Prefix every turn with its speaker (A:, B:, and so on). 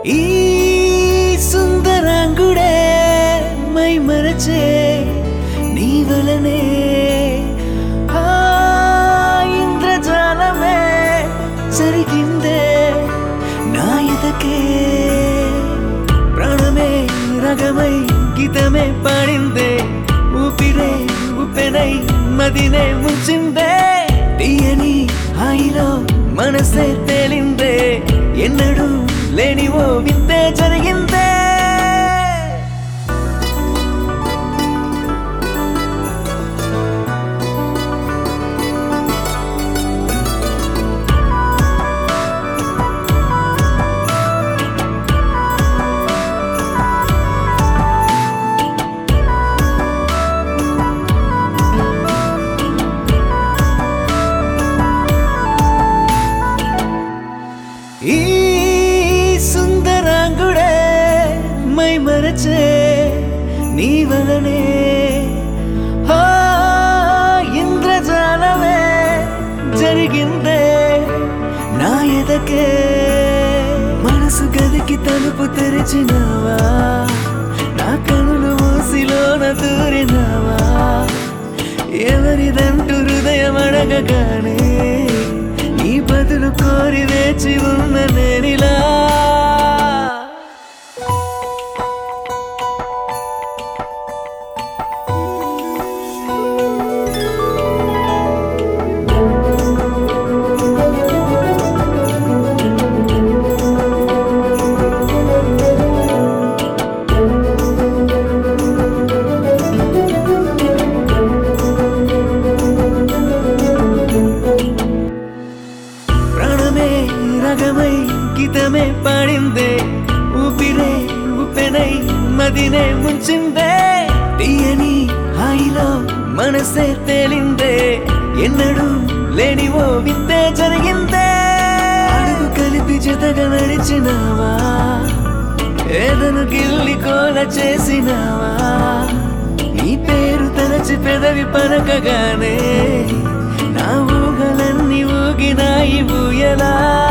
A: ఈ సుందరాంగుడే మై మరచే నీ వలనే ఆ ఇంద్రజాలమే జరిగిందే నా ఎదకే ప్రాణమే రగమై గీతమే పాడిందే ఊపిరే ఉప్పెనై మదినే ముంచిందే తీయని హాయిలో మనసే తేలిందే ఎన్నడూ లేనివో వింతే జరిగిందే ఈ సుందరాంగుడే మై మరచే నీ వలనే ఆ ఇంద్రజాలమే జరిగిందే నా ఎదకే మనసు గదికి తలుపు తెరిచినావా నా కనులు మూసిలోన దూరినావా ఎవరిదంటూ హృదయం అడగగానే నీ బదులు కోరి వేచి ఉన్న నేనిలా రగమై గీతమే పాడిందే ఊపిరే ఉప్పెనై మదినే ముంచిందే తీయని హాయిలో మనసే తేలిందే ఎన్నడూ లేనివో వింతే జరిగిందే అడుగు కలిపి జతగా నడిచినావా ఏదను గిల్లి కోల చేసినావా నీ పేరు తలచి పెదవి పలకగానే నా ఊహలన్నీ ఊగినాయి ఊయలా